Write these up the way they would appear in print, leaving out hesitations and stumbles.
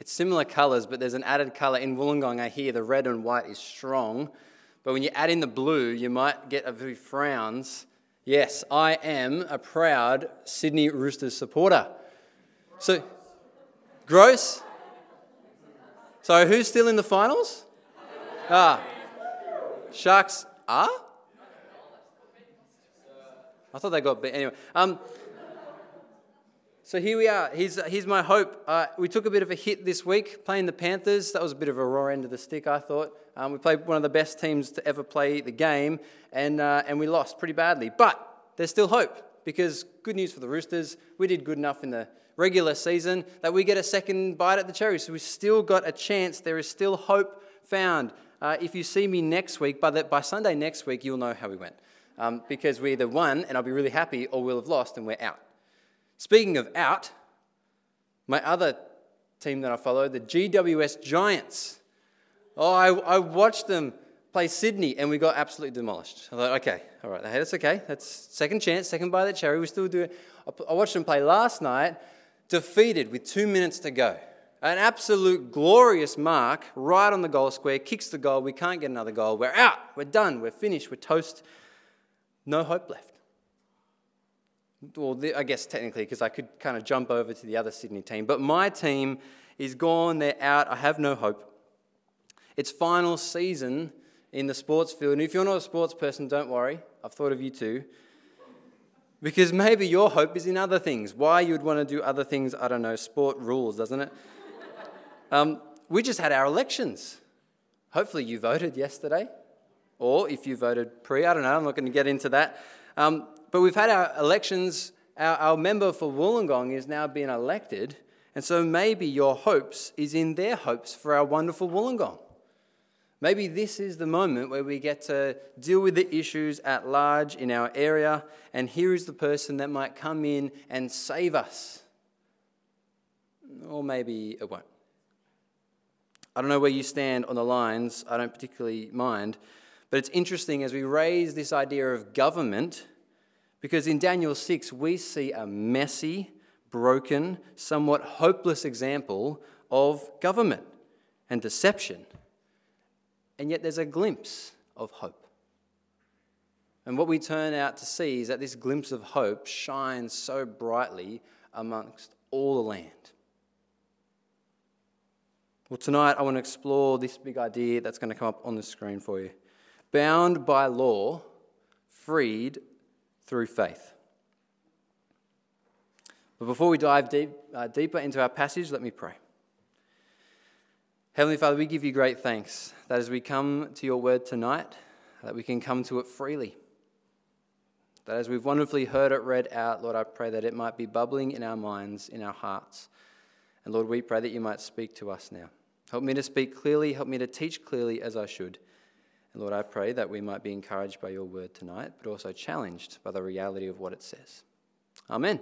It's similar colours, but there's an added colour. In Wollongong, I hear the red and white is strong. But when you add in the blue, you might get a few frowns. Yes, I am a proud Sydney Roosters supporter. So, gross? So who's still in the finals? Sharks are? I thought they got beat. Anyway, so here we are. Here's my hope. We took a bit of a hit this week playing the Panthers. That was a bit of a raw end of the stick, I thought. We played one of the best teams to ever play the game, and we lost pretty badly. But there's still hope, because good news for the Roosters, we did good enough in the regular season that we get a second bite at the cherry. So we've still got a chance. There is still hope found. If you see me next week, by Sunday next week, you'll know how we went. Because we either won, and I'll be really happy, or we'll have lost, and we're out. Speaking of out, my other team that I follow, the GWS Giants. I watched them play Sydney, and we got absolutely demolished. I thought, okay, all right, that's okay. That's second chance, second bite at the cherry. We still do it. I watched them play last night, defeated with 2 minutes to go. An absolute glorious mark right on the goal square, kicks the goal. We can't get another goal. We're out. We're done. We're finished. We're toast. No hope left. Well, I guess technically, because I could kind of jump over to the other Sydney team. But my team is gone. They're out. I have no hope. It's final season in the sports field. And if you're not a sports person, don't worry. I've thought of you too. Because maybe your hope is in other things. Why you'd want to do other things, I don't know. Sport rules, doesn't it? We just had our elections. Hopefully you voted yesterday. Or if you voted pre, I don't know. I'm not going to get into that. But we've had our elections. Our member for Wollongong is now being elected. And so maybe your hopes is in their hopes for our wonderful Wollongong. Maybe this is the moment where we get to deal with the issues at large in our area. And here is the person that might come in and save us. Or maybe it won't. I don't know where you stand on the lines. I don't particularly mind. But it's interesting as we raise this idea of government, because in Daniel 6, we see a messy, broken, somewhat hopeless example of government and deception. And yet there's a glimpse of hope. And what we turn out to see is that this glimpse of hope shines so brightly amongst all the land. Well, tonight I want to explore this big idea that's going to come up on the screen for you. Bound by law, freed through faith. But before we dive deeper into our passage, let me pray. Heavenly Father, we give you great thanks that as we come to your word tonight, that we can come to it freely. That as we've wonderfully heard it read out, Lord, I pray that it might be bubbling in our minds, in our hearts. And Lord, we pray that you might speak to us now. Help me to speak clearly, help me to teach clearly as I should. And Lord, I pray that we might be encouraged by your word tonight, but also challenged by the reality of what it says. Amen.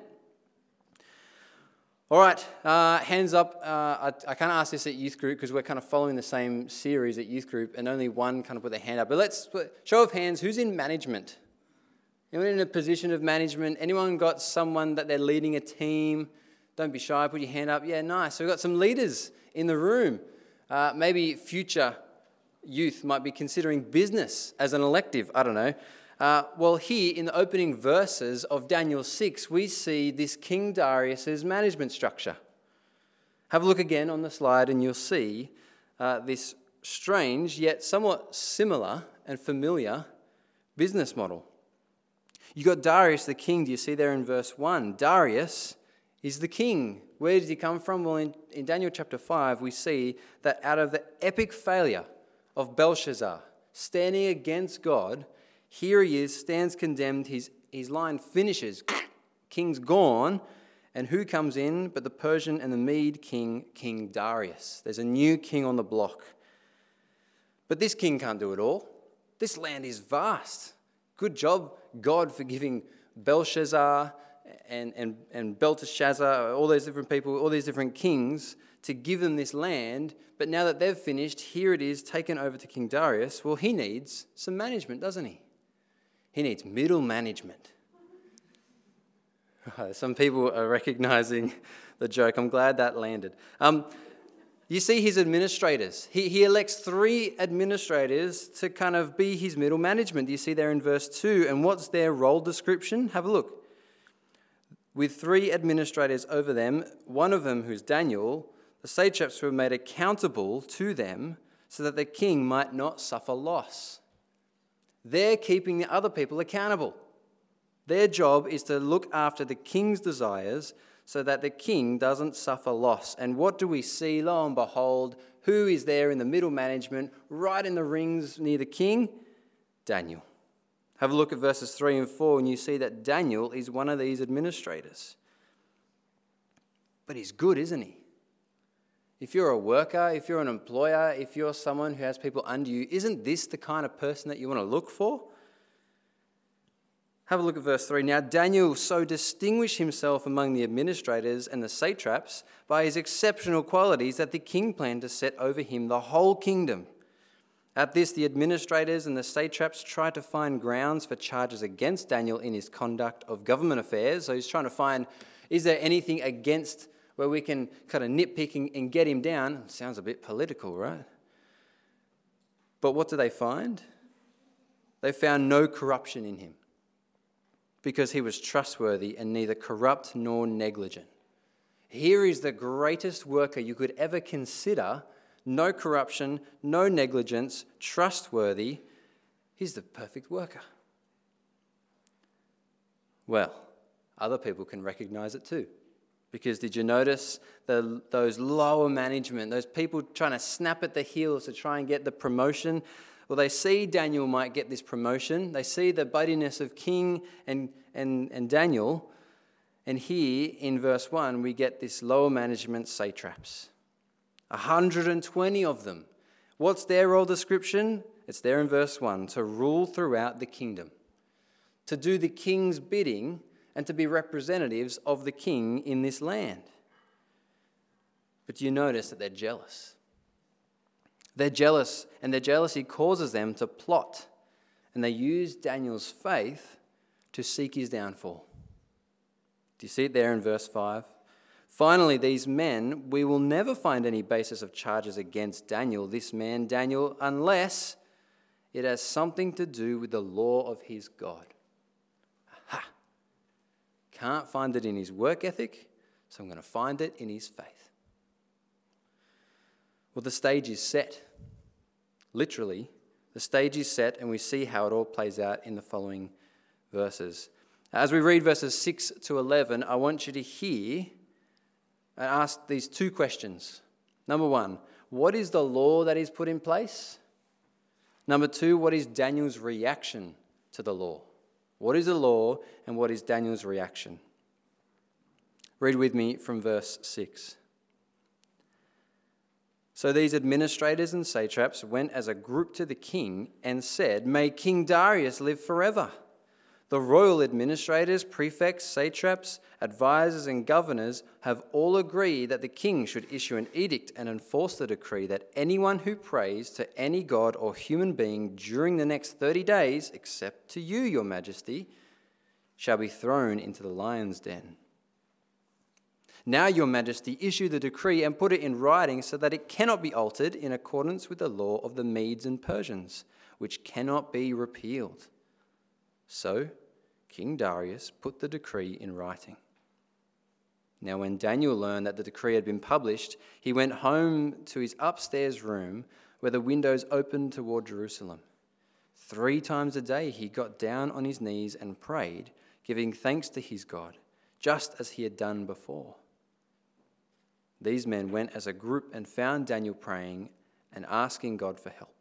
All right, hands up. I kind of asked this at youth group because we're kind of following the same series at youth group, and only one kind of put their hand up. But show of hands, who's in management? Anyone in a position of management? Anyone got someone that they're leading a team? Don't be shy, put your hand up. Yeah, nice. So we've got some leaders in the room. Maybe future youth might be considering business as an elective. I don't know. Well, here in the opening verses of Daniel 6, we see this King Darius's management structure. Have a look again on the slide and you'll see this strange yet somewhat similar and familiar business model. You got Darius the king. Do you see there in verse 1? Darius is the king. Where does he come from? Well, in Daniel chapter 5, we see that out of the epic failure of Belshazzar standing against God, here he is, stands condemned. His line finishes. King's gone. And who comes in but the Persian and the Mede king, King Darius. There's a new king on the block. But this king can't do it all. This land is vast. Good job, God, for giving Belshazzar and Belteshazzar, all those different people, all these different kings, to give them this land. But now that they've finished, here it is taken over to King Darius. Well, he needs some management, doesn't he? He needs middle management. Some people are recognizing the joke. I'm glad that landed. You see his administrators. He elects 3 administrators to kind of be his middle management. You see there in verse 2. And what's their role description? Have a look. With 3 administrators over them, one of them, who's Daniel, the satraps were made accountable to them so that the king might not suffer loss. They're keeping the other people accountable. Their job is to look after the king's desires so that the king doesn't suffer loss. And what do we see? Lo and behold, who is there in the middle management, right in the rings near the king? Daniel. Have a look at verses 3 and 4, and you see that Daniel is one of these administrators. But he's good, isn't he? If you're a worker, if you're an employer, if you're someone who has people under you, isn't this the kind of person that you want to look for? Have a look at verse 3. Now Daniel so distinguished himself among the administrators and the satraps by his exceptional qualities that the king planned to set over him the whole kingdom. At this, the administrators and the satraps tried to find grounds for charges against Daniel in his conduct of government affairs. So he's trying to find, is there anything against where we can kind of nitpick and get him down? Sounds a bit political, right? But what do they find? They found no corruption in him because he was trustworthy and neither corrupt nor negligent. Here is the greatest worker you could ever consider. No corruption, no negligence, trustworthy. He's the perfect worker. Well, other people can recognize it too. Because did you notice those lower management, those people trying to snap at the heels to try and get the promotion? Well, they see Daniel might get this promotion. They see the buddiness of King and Daniel. And here in verse 1, we get this lower management satraps. 120 of them. What's their role description? It's there in verse 1, to rule throughout the kingdom, to do the king's bidding and to be representatives of the king in this land. But do you notice that they're jealous? They're jealous, and their jealousy causes them to plot, and they use Daniel's faith to seek his downfall. Do you see it there in verse 5? Finally, these men, we will never find any basis of charges against Daniel, this man Daniel, unless it has something to do with the law of his God. Aha! Can't find it in his work ethic, so I'm going to find it in his faith. Well, the stage is set. Literally, the stage is set, and we see how it all plays out in the following verses. As we read verses 6 to 11, I want you to hear and ask these 2 questions. Number 1, what is the law that is put in place? Number 2, what is Daniel's reaction to the law? What is the law and what is Daniel's reaction? Read with me from verse 6. So these administrators and satraps went as a group to the king and said, "May King Darius live forever." The royal administrators, prefects, satraps, advisors, and governors have all agreed that the king should issue an edict and enforce the decree that anyone who prays to any god or human being during the next 30 days, except to you, your majesty, shall be thrown into the lion's den. Now, your majesty, issue the decree and put it in writing so that it cannot be altered in accordance with the law of the Medes and Persians, which cannot be repealed. So King Darius put the decree in writing. Now when Daniel learned that the decree had been published, he went home to his upstairs room where the windows opened toward Jerusalem. 3 times a day he got down on his knees and prayed, giving thanks to his God, just as he had done before. These men went as a group and found Daniel praying and asking God for help.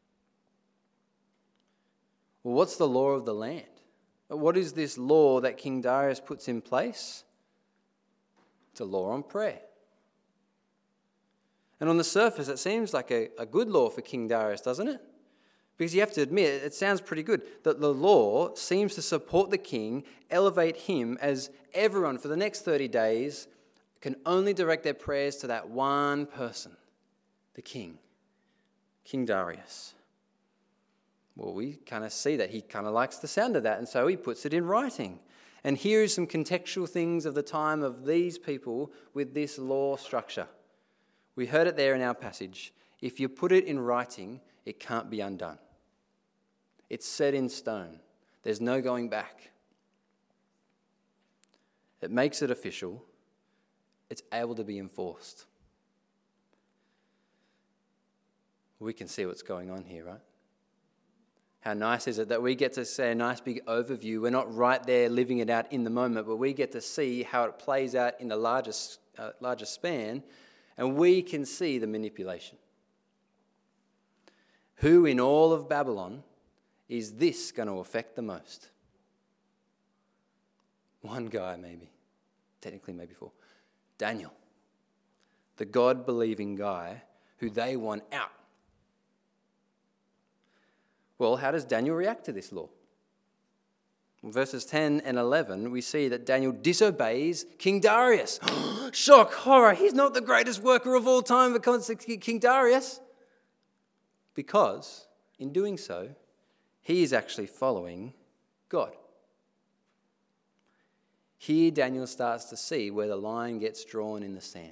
Well, what's the law of the land? What is this law that King Darius puts in place? It's a law on prayer. And on the surface, it seems like a good law for King Darius, doesn't it? Because you have to admit, it sounds pretty good, that the law seems to support the king, elevate him as everyone for the next 30 days can only direct their prayers to that one person, the king, King Darius. Well, we kind of see that he kind of likes the sound of that, and so he puts it in writing. And here is some contextual things of the time of these people with this law structure. We heard it there in our passage. If you put it in writing, it can't be undone. It's set in stone. There's no going back. It makes it official. It's able to be enforced. We can see what's going on here, right? How nice is it that we get to see a nice big overview. We're not right there living it out in the moment, but we get to see how it plays out in the larger span, and we can see the manipulation. Who in all of Babylon is this going to affect the most? One guy maybe, technically maybe four. Daniel, the God-believing guy who they want out. Well, how does Daniel react to this law? In verses 10 and 11, we see that Daniel disobeys King Darius. Shock, horror, he's not the greatest worker of all time because it's King Darius. Because in doing so, he is actually following God. Here Daniel starts to see where the line gets drawn in the sand.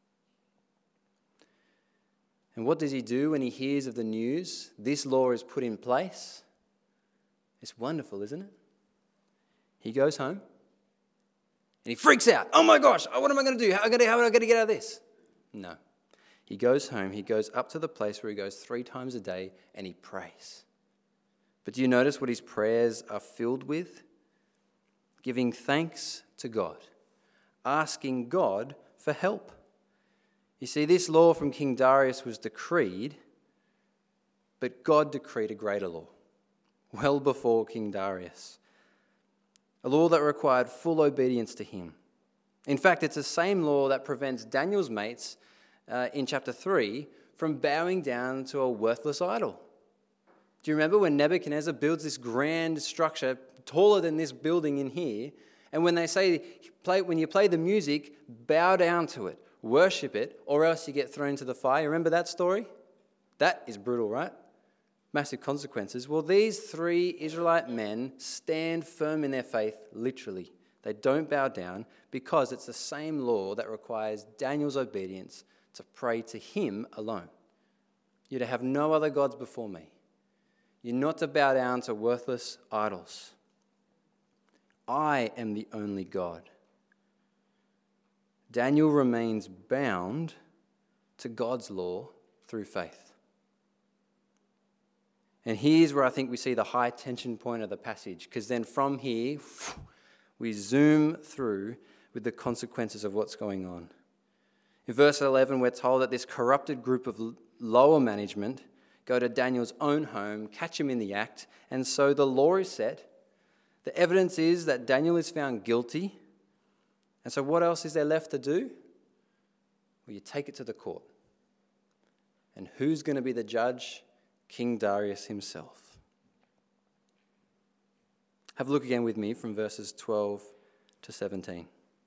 And what does he do when he hears of the news? This law is put in place. It's wonderful, isn't it? He goes home and he freaks out. Oh my gosh, what am I going to do? How am I going to get out of this? No. He goes home, he goes up to the place where he goes 3 times a day and he prays. But do you notice what his prayers are filled with? Giving thanks to God, asking God for help. You see, this law from King Darius was decreed, but God decreed a greater law, well before King Darius. A law that required full obedience to him. In fact, it's the same law that prevents Daniel's mates in chapter 3 from bowing down to a worthless idol. Do you remember when Nebuchadnezzar builds this grand structure taller than this building in here, and when they say, when you play the music, bow down to it, worship it, or else you get thrown to the fire. Remember that story? That is brutal, right? Massive consequences. Well, these 3 Israelite men stand firm in their faith, literally. They don't bow down because it's the same law that requires Daniel's obedience to pray to him alone. You're to have no other gods before me. You're not to bow down to worthless idols. I am the only God. Daniel remains bound to God's law through faith. And here's where I think we see the high tension point of the passage, because then from here, we zoom through with the consequences of what's going on. In verse 11, we're told that this corrupted group of lower management go to Daniel's own home, catch him in the act, and so the law is set. The evidence is that Daniel is found guilty. And so what else is there left to do? Well, you take it to the court. And who's going to be the judge? King Darius himself. Have a look again with me from verses 12 to 17.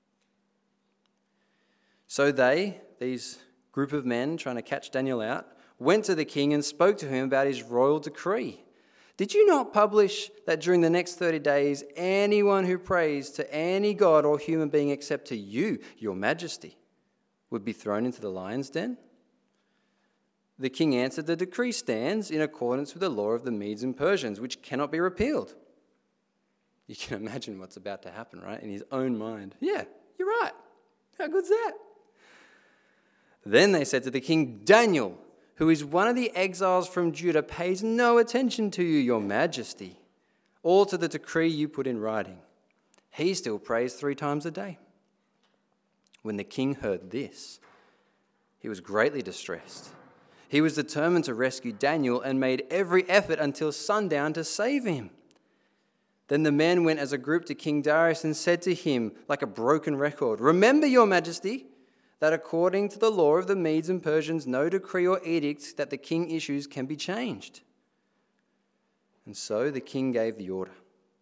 So these group of men trying to catch Daniel out, went to the king and spoke to him about his royal decree. Did you not publish that during the next 30 days, anyone who prays to any god or human being except to you, your majesty, would be thrown into the lion's den? The king answered, the decree stands in accordance with the law of the Medes and Persians, which cannot be repealed. You can imagine what's about to happen, right? In his own mind. Yeah, you're right. How good's that? Then they said to the king, Daniel, who is one of the exiles from Judah, pays no attention to you, your majesty, or to the decree you put in writing. He still prays 3 times a day. When the king heard this, he was greatly distressed. He was determined to rescue Daniel and made every effort until sundown to save him. Then the men went as a group to King Darius and said to him, like a broken record, remember, your majesty, that according to the law of the Medes and Persians, no decree or edict that the king issues can be changed. And so the king gave the order.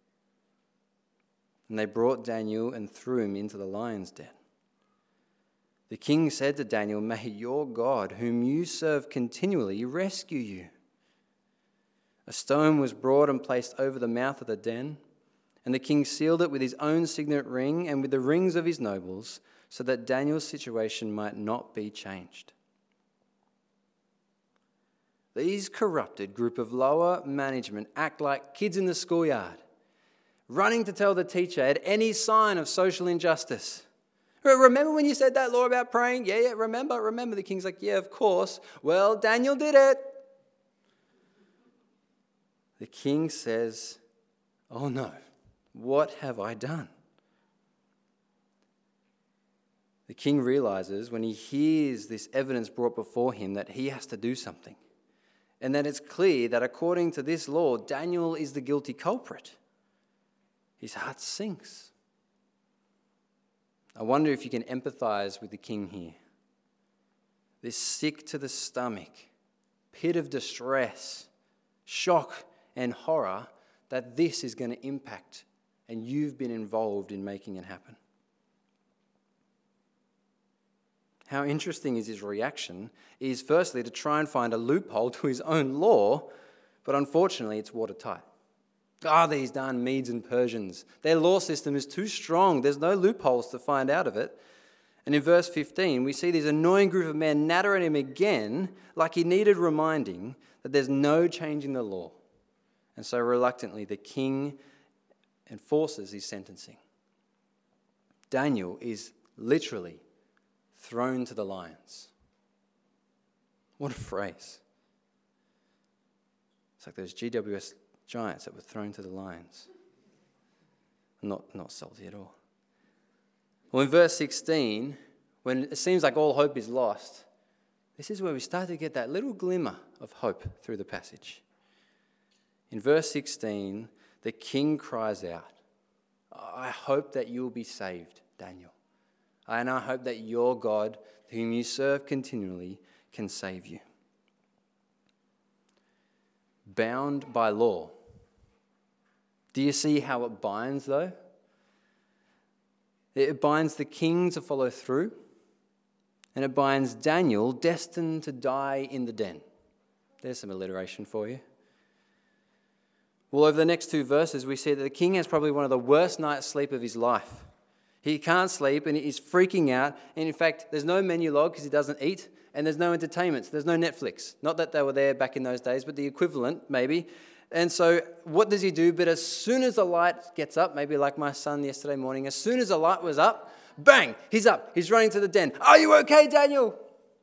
And they brought Daniel and threw him into the lion's den. The king said to Daniel, may your God, whom you serve continually, rescue you. A stone was brought and placed over the mouth of the den, and the king sealed it with his own signet ring and with the rings of his nobles, so that Daniel's situation might not be changed. these corrupted group of lower management act like kids in the schoolyard, running to tell the teacher at any sign of social injustice. Remember when you said that law about praying? Yeah, remember. The king's like, yeah, of course. Well, Daniel did it. The king says, oh no, what have I done? The king realizes when he hears this evidence brought before him that he has to do something. And that it's clear that according to this law, Daniel is the guilty culprit. His heart sinks. I wonder if you can empathize with the king here. This sick to the stomach, pit of distress, shock and horror that this is going to impact and you've been involved in making it happen. How interesting is his reaction is firstly to try and find a loophole to his own law, but unfortunately it's watertight. These darn Medes and Persians. Their law system is too strong. There's no loopholes to find out of it. And in verse 15, we see this annoying group of men natter at him again like he needed reminding that there's no changing the law. And so reluctantly, the king enforces his sentencing. Daniel is literally thrown to the lions. What a phrase. It's like those GWS giants that were thrown to the lions. Not salty at all. Well, in verse 16, when it seems like all hope is lost, this is where we start to get that little glimmer of hope through the passage. In verse 16, the king cries out, I hope that you will be saved, Daniel. And I hope that your God, whom you serve continually, can save you. Bound by law. Do you see how it binds, though? It binds the king to follow through, and it binds Daniel, destined to die in the den. There's some alliteration for you. Well, over the next two verses, we see that the king has probably one of the worst night's sleep of his life. He can't sleep and he's freaking out. And in fact, there's no menu log because he doesn't eat, and there's no entertainment. There's no Netflix. Not that they were there back in those days, but the equivalent maybe. And so what does he do? But as soon as the light gets up, maybe like my son yesterday morning, as soon as the light was up, bang, he's up. He's running to the den. Are you okay, Daniel?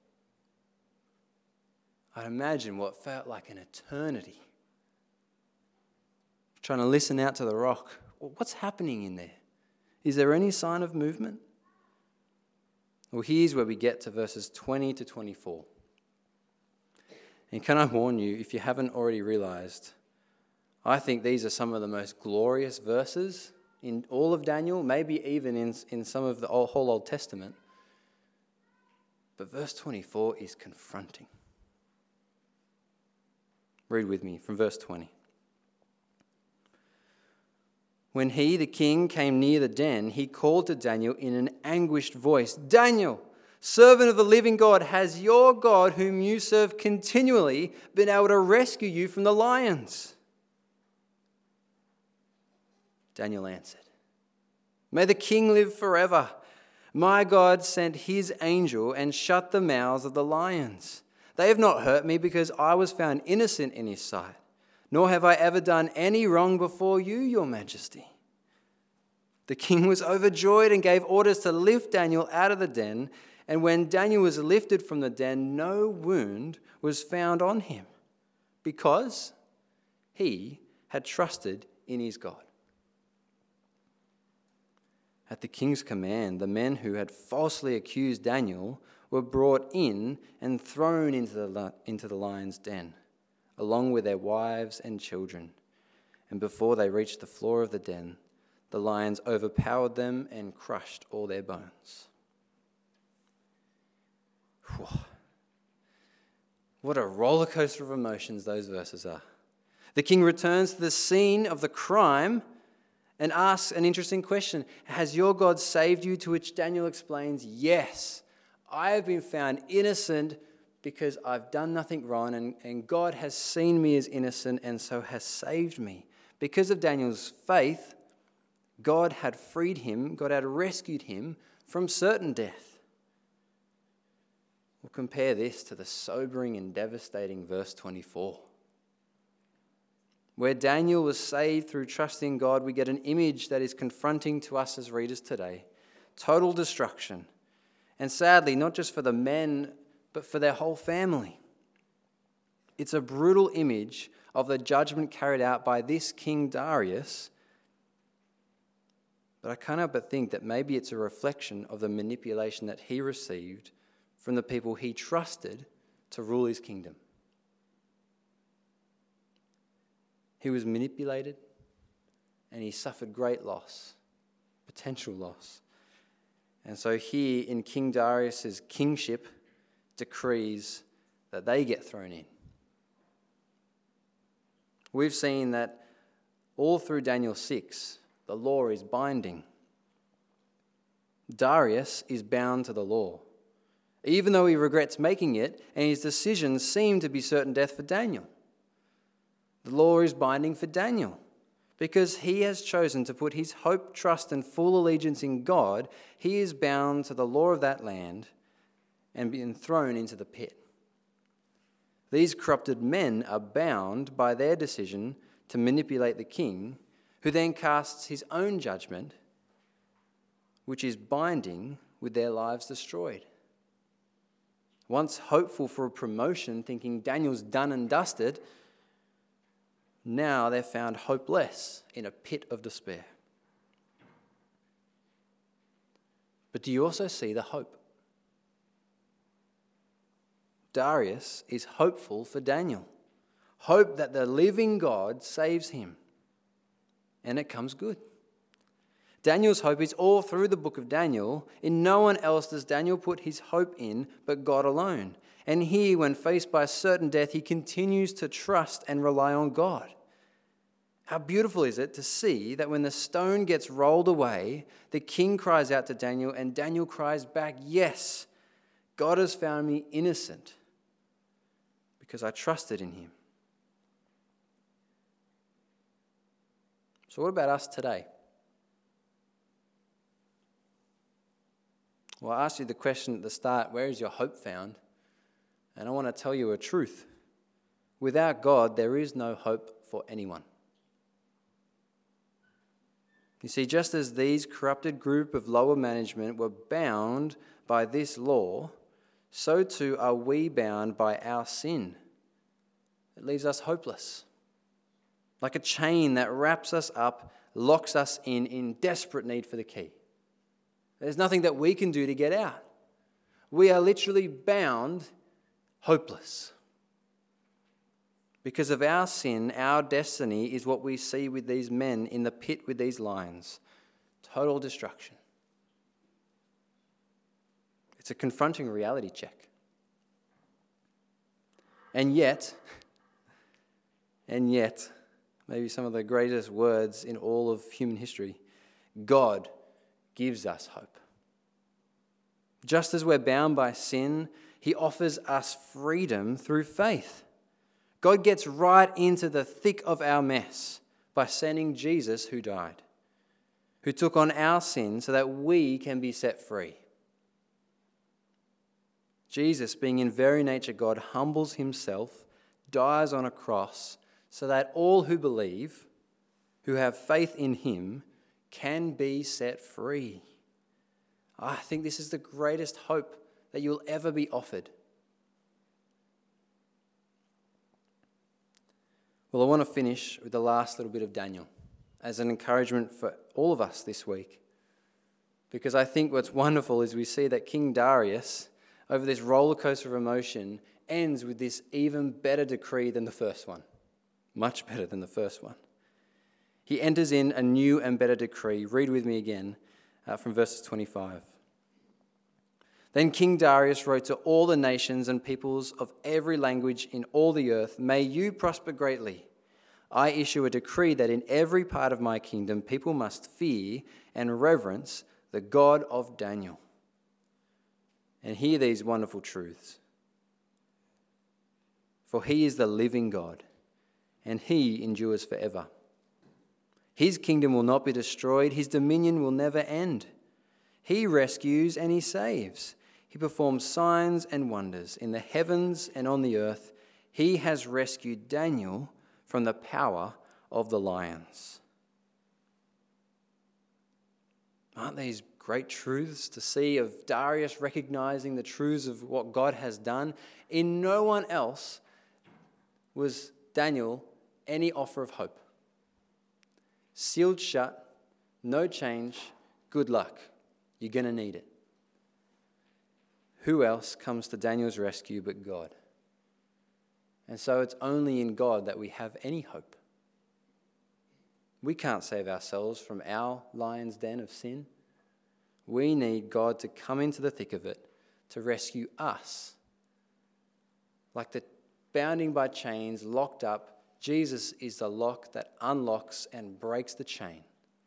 I'd imagine what felt like an eternity. Trying to listen out to the rock. What's happening in there? Is there any sign of movement? Well, here's where we get to verses 20 to 24. And can I warn you, if you haven't already realized, I think these are some of the most glorious verses in all of Daniel, maybe even in some of the whole Old Testament. But verse 24 is confronting. Read with me from verse 20. When he, the king, came near the den, he called to Daniel in an anguished voice, Daniel, servant of the living God, has your God, whom you serve continually, been able to rescue you from the lions? Daniel answered, may the king live forever. My God sent his angel and shut the mouths of the lions. They have not hurt me because I was found innocent in his sight. Nor have I ever done any wrong before you, your majesty. The king was overjoyed and gave orders to lift Daniel out of the den. And when Daniel was lifted from the den, no wound was found on him, because he had trusted in his God. At the king's command, the men who had falsely accused Daniel were brought in and thrown into the lion's den, along with their wives and children. And before they reached the floor of the den, the lions overpowered them and crushed all their bones. Whew. What a roller coaster of emotions those verses are. The king returns to the scene of the crime and asks an interesting question. Has your God saved you? To which Daniel explains, yes, I have been found innocent because I've done nothing wrong, and God has seen me as innocent and so has saved me. Because of Daniel's faith, God had freed him, God had rescued him from certain death. Well, compare this to the sobering and devastating verse 24. Where Daniel was saved through trusting God, we get an image that is confronting to us as readers today. Total destruction. And sadly, not just for the men, but for their whole family. It's a brutal image of the judgment carried out by this King Darius. But I can't help but think that maybe it's a reflection of the manipulation that he received from the people he trusted to rule his kingdom. He was manipulated and he suffered great loss, potential loss. And so here in King Darius's kingship decrees that they get thrown in. We've seen that all through Daniel 6, the law is binding. Darius is bound to the law, even though he regrets making it, and his decisions seem to be certain death for Daniel. The law is binding for Daniel because he has chosen to put his hope, trust, and full allegiance in God. He is bound to the law of that land and being thrown into the pit. These corrupted men are bound by their decision to manipulate the king, who then casts his own judgment, which is binding, with their lives destroyed. Once hopeful for a promotion, thinking Daniel's done and dusted, now they're found hopeless in a pit of despair. But do you also see the hope? Darius is hopeful for Daniel. Hope that the living God saves him. And it comes good. Daniel's hope is all through the book of Daniel. In no one else does Daniel put his hope in but God alone. And here, when faced by certain death, he continues to trust and rely on God. How beautiful is it to see that when the stone gets rolled away, the king cries out to Daniel, and Daniel cries back, "Yes, God has found me innocent because I trusted in him." So what about us today? Well, I asked you the question at the start, where is your hope found? And I want to tell you a truth. Without God, there is no hope for anyone. You see, just as these corrupted group of lower management were bound by this law, so too are we bound by our sin. It leaves us hopeless. Like a chain that wraps us up, locks us in desperate need for the key. There's nothing that we can do to get out. We are literally bound, hopeless. Because of our sin, our destiny is what we see with these men in the pit with these lions. Total destruction. It's a confronting reality check. And yet, maybe some of the greatest words in all of human history, God gives us hope. Just as we're bound by sin, he offers us freedom through faith. God gets right into the thick of our mess by sending Jesus who died, who took on our sin so that we can be set free. Jesus, being in very nature God, humbles himself, dies on a cross so that all who believe, who have faith in him, can be set free. I think this is the greatest hope that you'll ever be offered. Well, I want to finish with the last little bit of Daniel as an encouragement for all of us this week. Because I think what's wonderful is we see that King Darius, over this roller coaster of emotion, ends with this even better decree than the first one. Much better than the first one. He enters in a new and better decree. Read with me again from verses 25. Then King Darius wrote to all the nations and peoples of every language in all the earth, "May you prosper greatly. I issue a decree that in every part of my kingdom people must fear and reverence the God of Daniel." And hear these wonderful truths. For he is the living God, and he endures forever. His kingdom will not be destroyed. His dominion will never end. He rescues and he saves. He performs signs and wonders in the heavens and on the earth. He has rescued Daniel from the power of the lions. Aren't these great truths to see of Darius recognizing the truths of what God has done? In no one else was Daniel any offer of hope. Sealed shut, no change, good luck. You're going to need it. Who else comes to Daniel's rescue but God? And so it's only in God that we have any hope. We can't save ourselves from our lion's den of sin. We need God to come into the thick of it to rescue us. Like the bounding by chains, locked up, Jesus is the lock that unlocks and breaks the chain.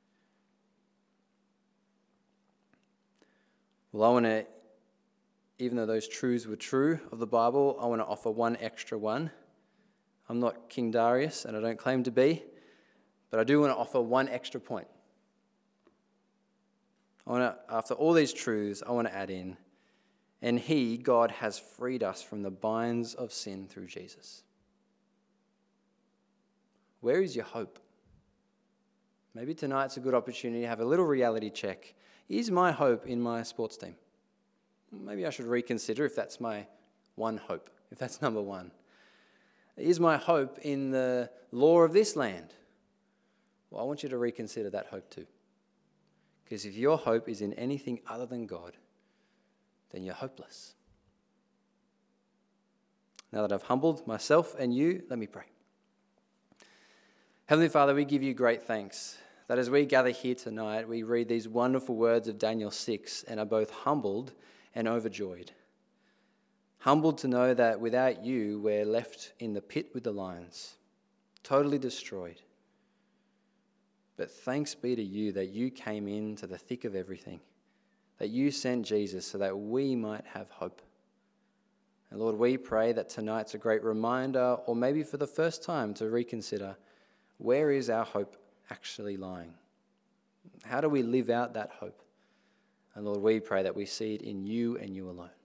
Well, I want to, even though those truths were true of the Bible, I want to offer one extra one. I'm not King Darius, and I don't claim to be, but I do want to offer one extra point. After all these truths, I want to add in, and He, God, has freed us from the binds of sin through Jesus. Where is your hope? Maybe tonight's a good opportunity to have a little reality check. Is my hope in my sports team? Maybe I should reconsider if that's my one hope, if that's number one. Is my hope in the law of this land? Well, I want you to reconsider that hope too. Because if your hope is in anything other than God, then you're hopeless. Now that I've humbled myself and you, let me pray. Heavenly Father, we give you great thanks that as we gather here tonight, we read these wonderful words of Daniel 6 and are both humbled and overjoyed. Humbled to know that without you, we're left in the pit with the lions, totally destroyed. But thanks be to you that you came into the thick of everything, that you sent Jesus so that we might have hope. And Lord, we pray that tonight's a great reminder, or maybe for the first time, to reconsider, where is our hope actually lying? How do we live out that hope? And Lord, we pray that we see it in you and you alone.